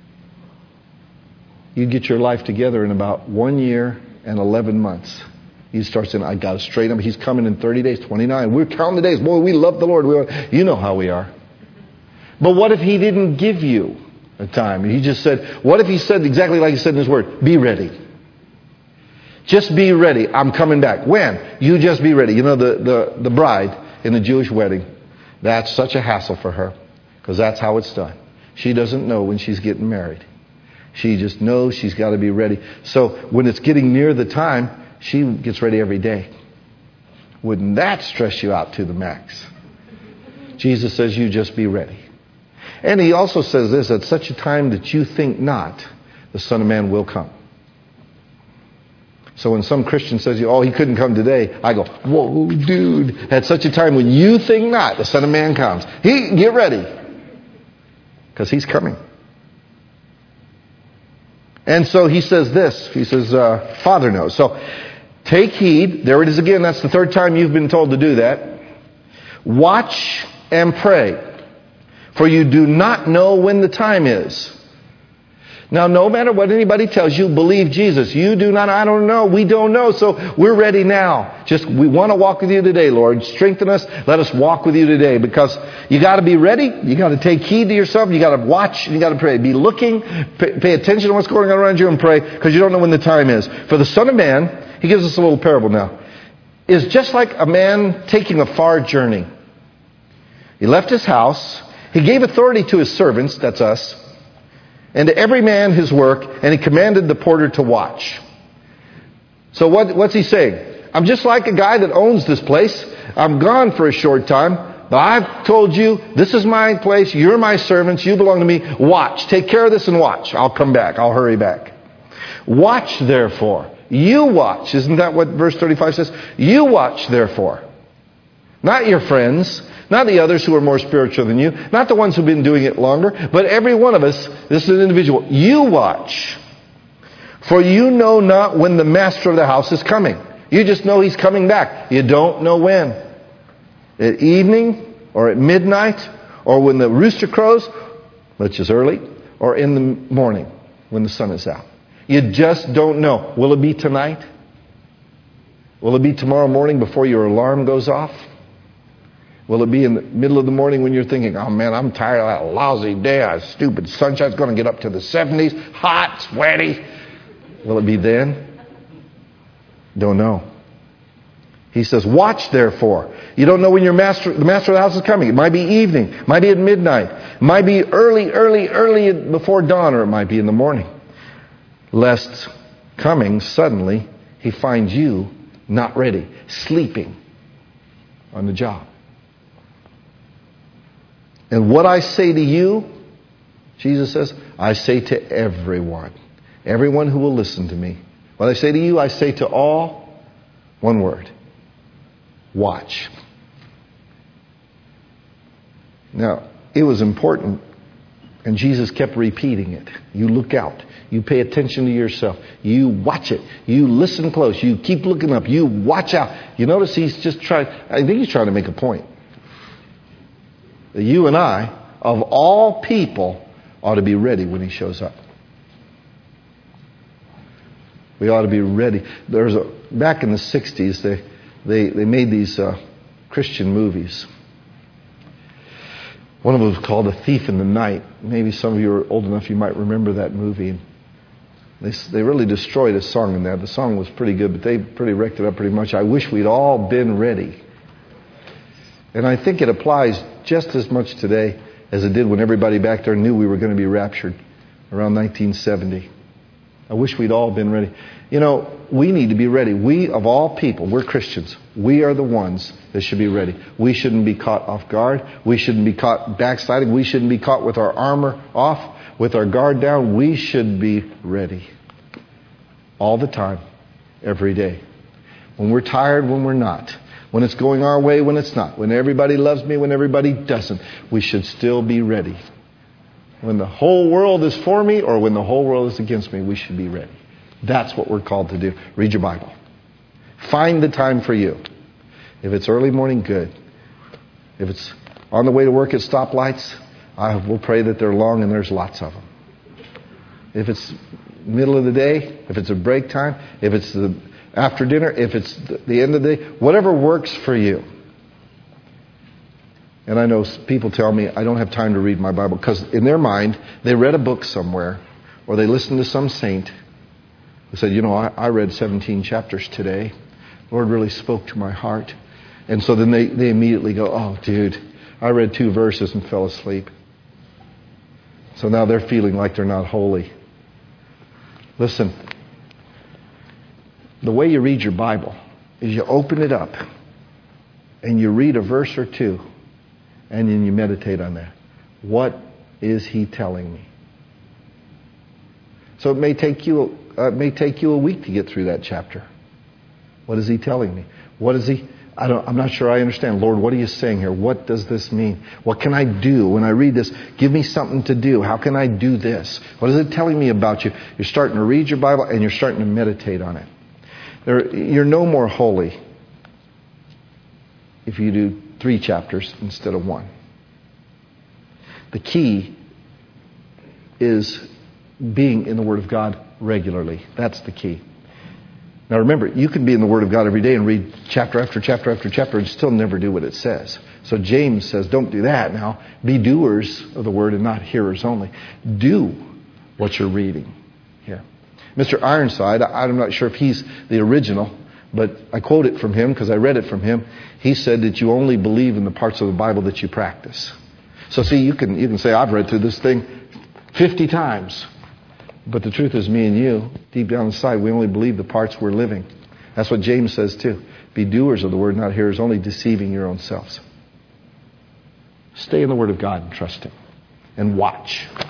You'd get your life together in about one year and eleven months. You'd start saying, I got to straighten up. He's coming in thirty days, twenty-nine. We're counting the days. Boy, we love the Lord. We, you know how we are. But what if he didn't give you a time? He just said, what if he said exactly like he said in his word? Be ready. Just be ready. I'm coming back. When? You just be ready. You know, the, the, the bride in the Jewish wedding, that's such a hassle for her. Because that's how it's done. She doesn't know when she's getting married. She just knows she's got to be ready. So when it's getting near the time, she gets ready every day. Wouldn't that stress you out to the max? Jesus says, you just be ready. And he also says this, at such a time that you think not, the Son of Man will come. So when some Christian says, oh, he couldn't come today, I go, whoa, dude, at such a time when you think not, the Son of Man comes. He, get ready. Because he's coming. And so he says this, he says, uh, Father knows. So take heed, there it is again, that's the third time you've been told to do that. Watch and pray. For you do not know when the time is. Now, no matter what anybody tells you, believe Jesus. You do not, I don't know, we don't know, so we're ready now. Just, we want to walk with you today, Lord. Strengthen us, let us walk with you today. Because you got to be ready, you got to take heed to yourself, you got to watch, and you got to pray. Be looking, pay, pay attention to what's going on around you and pray, because you don't know when the time is. For the Son of Man, he gives us a little parable now, is just like a man taking a far journey. He left his house, he gave authority to his servants, that's us, and to every man his work, and he commanded the porter to watch. So what, what's he saying? I'm just like a guy that owns this place. I'm gone for a short time, but I've told you, this is my place, you're my servants, you belong to me. Watch, take care of this and watch. I'll come back, I'll hurry back. Watch therefore. You watch. Isn't that what verse thirty-five says? You watch therefore. Not your friends, not the others who are more spiritual than you, not the ones who've been doing it longer, but every one of us, this is an individual. You watch. For you know not when the master of the house is coming. You just know he's coming back. You don't know when. At evening, or at midnight, or when the rooster crows, which is early, or in the morning when the sun is out. You just don't know. Will it be tonight? Will it be tomorrow morning before your alarm goes off? Will it be in the middle of the morning when you're thinking, oh man, I'm tired of that lousy day, that stupid sunshine's going to get up to the seventies, hot, sweaty. Will it be then? Don't know. He says, watch therefore. You don't know when your master, the master of the house is coming. It might be evening, it might be at midnight, it might be early, early, early before dawn, or it might be in the morning. Lest coming suddenly, he finds you not ready, sleeping on the job. And what I say to you, Jesus says, I say to everyone. Everyone who will listen to me. What I say to you, I say to all, one word. Watch. Now, it was important, and Jesus kept repeating it. You look out. You pay attention to yourself. You watch it. You listen close. You keep looking up. You watch out. You notice he's just trying, I think he's trying to make a point. That you and I, of all people, ought to be ready when he shows up. We ought to be ready. There's a, back in the sixties, they, they, they made these uh, Christian movies. One of them was called A Thief in the Night. Maybe some of you are old enough, you might remember that movie. They, they really destroyed a song in that. The song was pretty good, but they pretty wrecked it up pretty much. I wish we'd all been ready. And I think it applies just as much today as it did when everybody back there knew we were going to be raptured around nineteen seventy. I wish we'd all been ready. You know, we need to be ready. We, of all people, we're Christians. We are the ones that should be ready. We shouldn't be caught off guard. We shouldn't be caught backsliding. We shouldn't be caught with our armor off, with our guard down. We should be ready. All the time, every day. When we're tired, when we're not. When it's going our way, when it's not. When everybody loves me, when everybody doesn't. We should still be ready. When the whole world is for me or when the whole world is against me, we should be ready. That's what we're called to do. Read your Bible. Find the time for you. If it's early morning, good. If it's on the way to work at stoplights, I will pray that they're long and there's lots of them. If it's middle of the day, if it's a break time, if it's the after dinner, if it's the end of the day, whatever works for you. And I know people tell me I don't have time to read my Bible because in their mind, they read a book somewhere or they listened to some saint who said, you know, I, I read seventeen chapters today. The Lord really spoke to my heart. And so then they, they immediately go, oh, dude, I read two verses and fell asleep. So now they're feeling like they're not holy. Listen, the way you read your Bible is you open it up and you read a verse or two and then you meditate on that. What is he telling me? So it may take you uh, it may take you a week to get through that chapter. What is he telling me? What is he? I don't. I'm not sure I understand. Lord, what are you saying here? What does this mean? What can I do when I read this? Give me something to do. How can I do this? What is it telling me about you? You're starting to read your Bible and you're starting to meditate on it. There, you're no more holy if you do three chapters instead of one. The key is being in the Word of God regularly. That's the key. Now remember, you can be in the Word of God every day and read chapter after chapter after chapter and still never do what it says. So James says, don't do that now. Be doers of the Word and not hearers only. Do what you're reading here. Mister Ironside, I'm not sure if he's the original, but I quote it from him because I read it from him. He said that you only believe in the parts of the Bible that you practice. So see, you can you can say, I've read through this thing fifty times. But the truth is, me and you, deep down inside, we only believe the parts we're living. That's what James says too. Be doers of the Word, not hearers, only deceiving your own selves. Stay in the Word of God and trust Him. And watch.